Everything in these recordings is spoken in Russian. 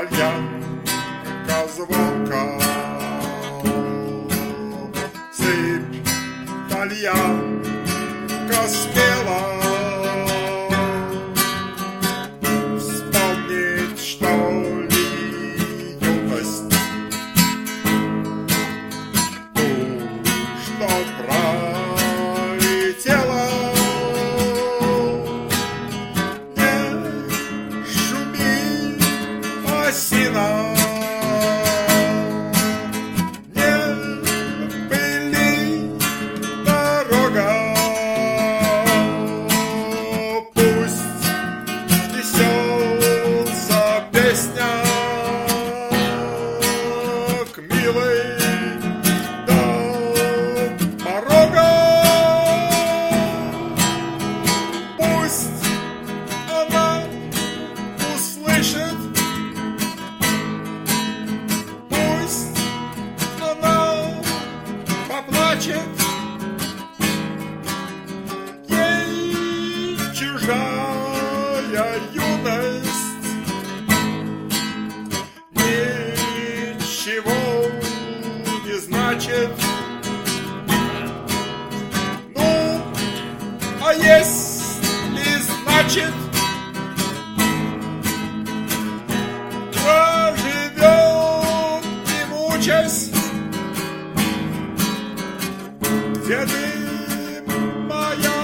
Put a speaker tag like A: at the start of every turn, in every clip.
A: итальянка звонка. Сыпь, итальянка смело, вспомнить, что ли, юность, ту, что пролетела. Не шуми, осина, не пыли дорога, пусть несется песня к милой до порога. Пусть она услышит, пусть она поплачет, ей чужая юность ничего не значит. Ну, а если значит, проживет не мучаясь. Где ты, моя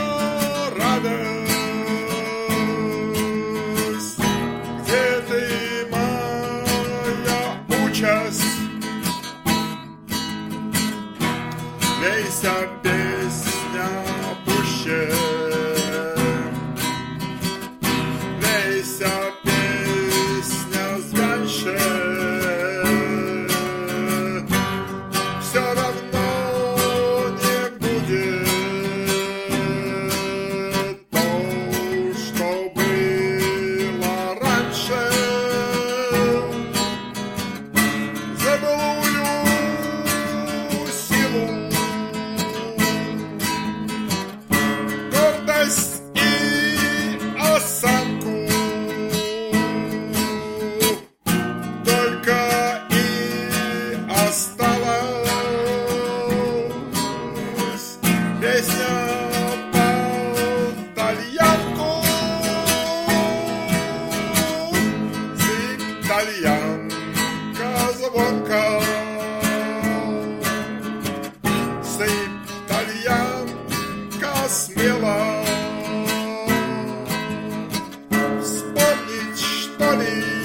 A: радость? Где ты, моя участь? Лейся, песня, пуще, лейся, песня, звонче. Все равно не будет то, что было раньше. За былую силу, гордость и осанку только и осталась песня по-итальянку. Сыпь, итальянка звонка, сыпь, итальянка смело, вспомнить, что ли,